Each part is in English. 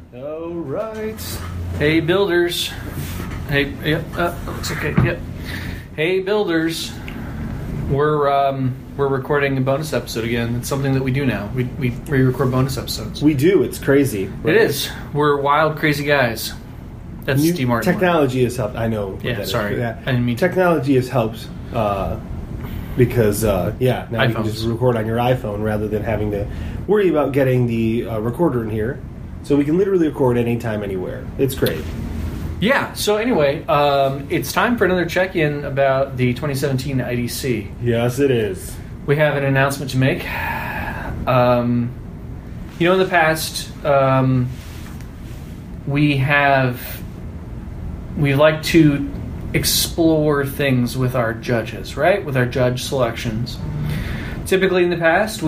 All right. Hey, builders. Hey, yep, looks okay. Yep. Hey, builders. We're recording a bonus episode again. It's something that we do now. We record bonus episodes. We do. It's crazy. Right? It is. We're wild, crazy guys. That's Steve Martin. Technology has helped. I know. Yeah, sorry. Yeah. I didn't mean to. Technology has helped because, now iPhones. you can just record on your iPhone rather than having to worry about getting the recorder in here. So we can literally record anytime, anywhere. It's great. Yeah, so anyway, it's time for another check-in about the 2017 IDC. Yes, it is. We have an announcement to make. In the past, we like to explore things with our judges, right? With our judge selections. Typically, in the past,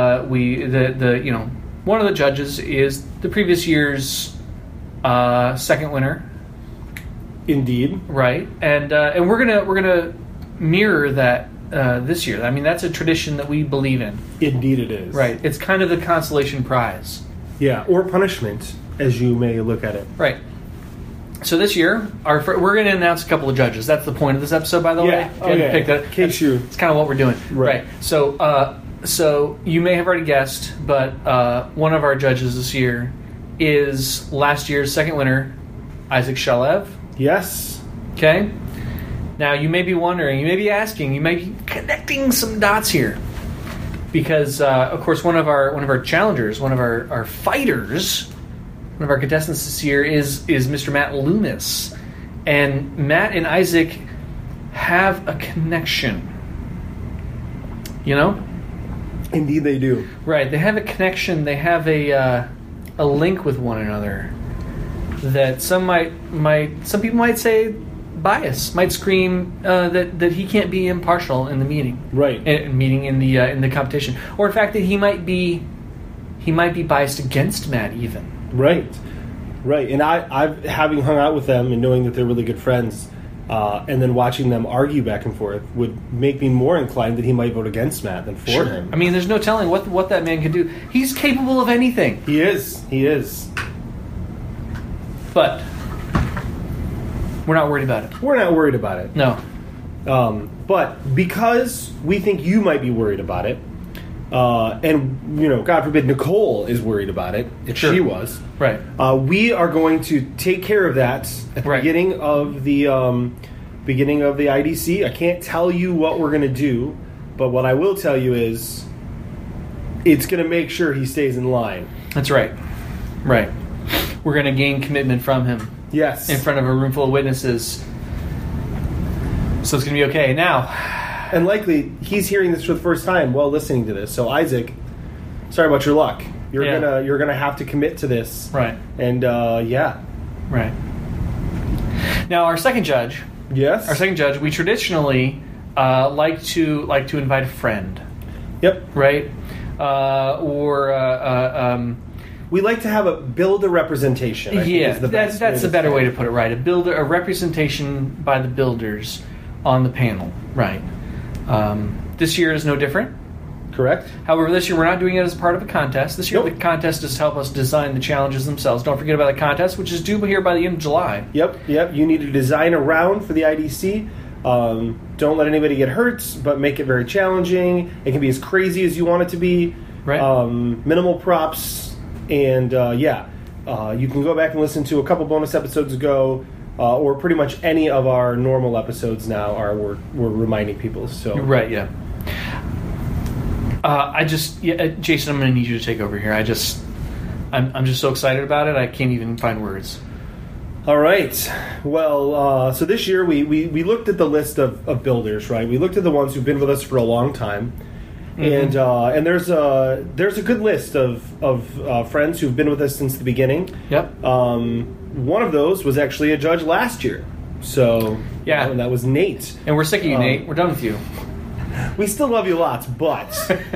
one of the judges is the previous year's second winner. Indeed. Right, and we're gonna mirror that this year. I mean, that's a tradition that we believe in. Indeed, it is. Right, it's kind of the consolation prize. Yeah, or punishment, as you may look at it. Right. So this year, we're going to announce a couple of judges. That's the point of this episode, by the way. Okay. Pick that. It's kind of what we're doing. Right. So you may have already guessed, but one of our judges this year is last year's second winner, Isaac Shalev. Yes. Okay. Now you may be wondering, you may be asking, you may be connecting some dots here, because of course one of our challengers, one of our fighters, one of our contestants this year is Mr. Matt Loomis, and Matt and Isaac have a connection. You know. Indeed, they do. Right, they have a connection. They have a link with one another that some people might say bias, might scream that he can't be impartial in the meeting, right? Meeting in the competition, or in fact that he might be biased against Matt even. Right. And I've having hung out with them and knowing that they're really good friends. And then watching them argue back and forth would make me more inclined that he might vote against Matt than for him. I mean, there's no telling what that man could do. He's capable of anything. He is. But we're not worried about it. We're not worried about it. No. But because we think you might be worried about it, and, God forbid, Nicole is worried about it, if she was. Right. We are going to take care of that at the beginning of the IDC. I can't tell you what we're going to do, but what I will tell you is it's going to make sure he stays in line. That's right. Right. We're going to gain commitment from him. Yes. In front of a room full of witnesses. So it's going to be okay. Now... And likely, he's hearing this for the first time while listening to this. So, Isaac, sorry about your luck. You're gonna have to commit to this. Right. And, Right. Now, our second judge. Yes? Our second judge, we traditionally like to invite a friend. Yep. Right? We like to build a representation. That's the better way to put it, right? A representation by the builders on the panel, right? This year is no different. Correct. However, this year we're not doing it as part of a contest. This year the contest is to help us design the challenges themselves. Don't forget about the contest, which is due here by the end of July. Yep. You need to design a round for the IDC. Don't let anybody get hurt, but make it very challenging. It can be as crazy as you want it to be. Right. Minimal props. And, you can go back and listen to a couple bonus episodes ago. Or pretty much any of our normal episodes now we're reminding people. So right, yeah. Jason, I'm going to need you to take over here. I'm just so excited about it. I can't even find words. All right. Well, so this year we looked at the list of builders. Right, we looked at the ones who've been with us for a long time, and there's a good list of friends who've been with us since the beginning. Yep. One of those was actually a judge last year. So, yeah. And that was Nate. And we're sick of you, Nate. We're done with you. We still love you lots, but,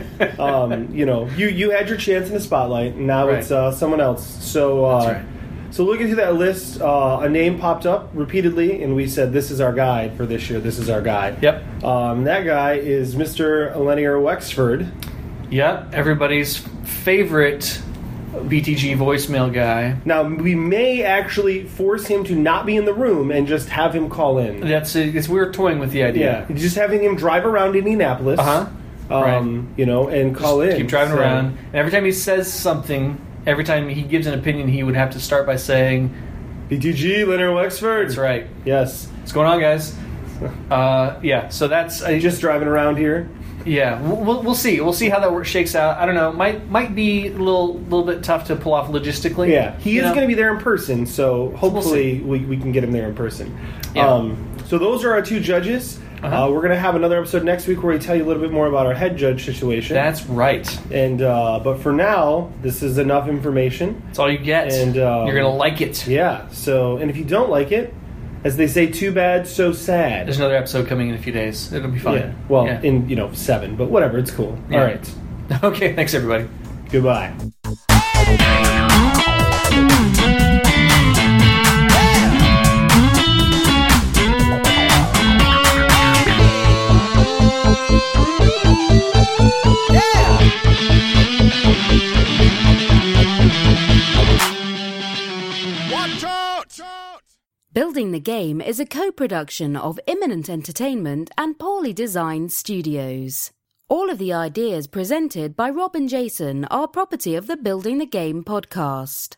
you had your chance in the spotlight, and now it's someone else. So, that's right. So looking through that list, a name popped up repeatedly, and we said, this is our guy for this year. This is our guy. Yep. That guy is Mr. Lanier Wexford. Yep. Everybody's favorite BTG voicemail guy. Now, we may actually force him to not be in the room and just have him call in. We're toying with the idea. Yeah, just having him drive around Indianapolis. Right. You know, and call in. Keep driving around. And every time he says something, every time he gives an opinion, he would have to start by saying, BTG, Leonard Wexford. That's right. Yes. What's going on, guys? Yeah, so that's... just driving around here. Yeah, we'll see. We'll see how that shakes out. I don't know. Might be a little bit tough to pull off logistically. Yeah, he is going to be there in person, so hopefully we can get him there in person. Yeah. So those are our two judges. We're going to have another episode next week where we tell you a little bit more about our head judge situation. That's right. And but for now, this is enough information. That's all you get. And you're going to like it. Yeah. So, and if you don't like it, as they say, too bad, so sad. There's another episode coming in a few days. It'll be fun. Yeah. Well, in 7, but whatever. It's cool. Yeah. All right. Okay. Thanks, everybody. Goodbye. Building the Game is a co-production of Imminent Entertainment and Poorly Designed Studios. All of the ideas presented by Rob and Jason are property of the Building the Game podcast.